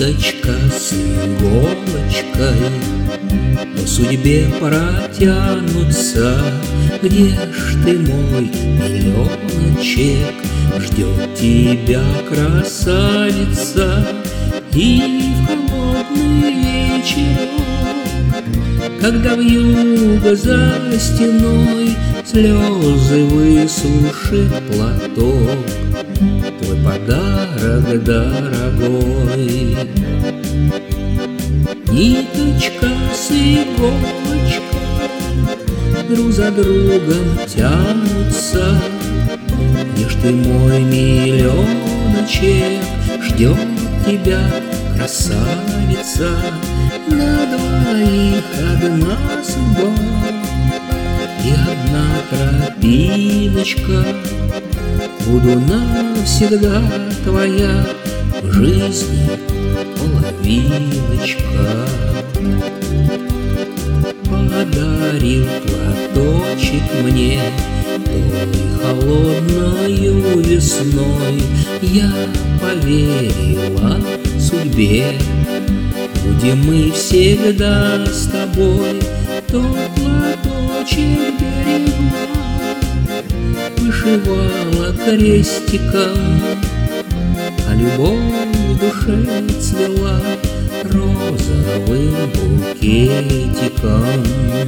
Ниточка с иголочкой по судьбе протянутся. Где ж ты, мой миллионочек? Ждет тебя красавица. И в холодный вечерок, когда вьюга за стеной слезы высушит платок, твой подарок дорогой. Ниточка с иголочкой друг за другом тянутся. Где ж ты, мой миллионочек? Ждет тебя красавица. На двоих одна судьба и одна тропиночка. Буду навсегда твоя в жизни половиночка. Подарил платочек мне той холодною весной. Я поверила судьбе, будем мы всегда с тобой. Тот платочек берегла, вышивала крестиком, а любовь в душе цвела розовым букетиком.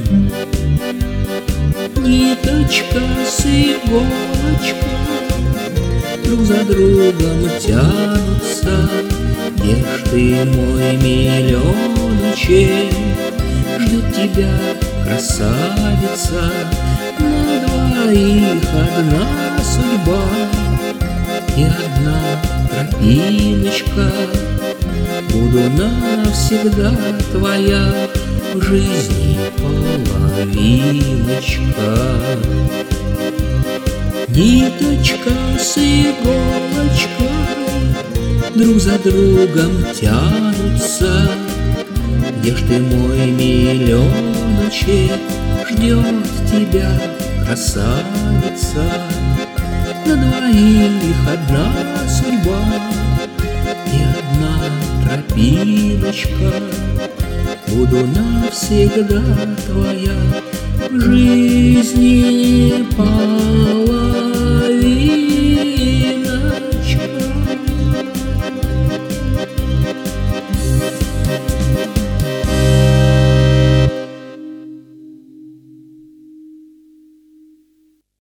Ниточка с иголочкой друг за другом тянутся. Где ж ты, мой миллионочек? Ждет тебя красавица. На двоих одна судьба и одна тропиночка. Буду навсегда твоя в жизни половиночка. Ниточка с иголочкой друг за другом тянутся. Где ж ты, мой миллионочек? Ждет тебя красавица. На двоих одна судьба и одна тропиночка. Буду навсегда твоя в жизни половиночка.